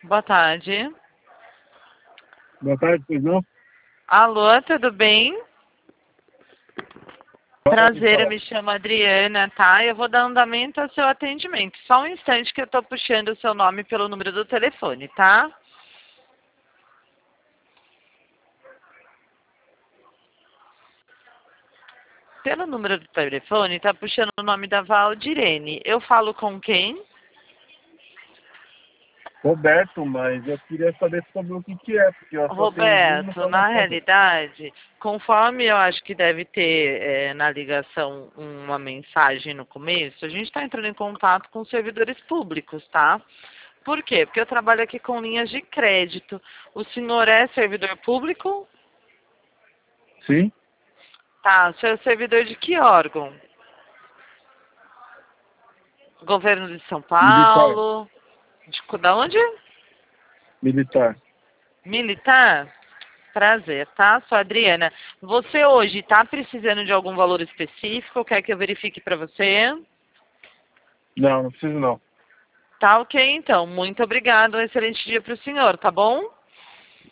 Boa tarde. Boa tarde, pois não? Alô, tudo bem? Pode Prazer, eu falar. me chamo Adriana, tá? Eu vou dar andamento ao seu atendimento. Só um instante que eu tô puxando o seu nome pelo número do telefone, tá? Pelo número do telefone, tá puxando o nome da Valdirene. Eu falo com quem? Roberto, mas eu queria saber sobre o que é, porque eu só tenho alguma Roberto, na informação. realidade, conforme eu acho que deve ter na ligação uma mensagem no começo, a gente está entrando em contato com servidores públicos, tá? Por quê? Porque eu trabalho aqui com linhas de crédito. O senhor é servidor público? Sim? Tá, o senhor é servidor de que órgão? Governo de São Militar. Paulo? Da onde? Militar. Militar? Prazer, tá? Sou a Adriana. Você hoje está precisando de algum valor específico? Quer que eu verifique para você? Não, não preciso não. Tá ok, então. Muito obrigada. Um excelente dia para o senhor, tá bom?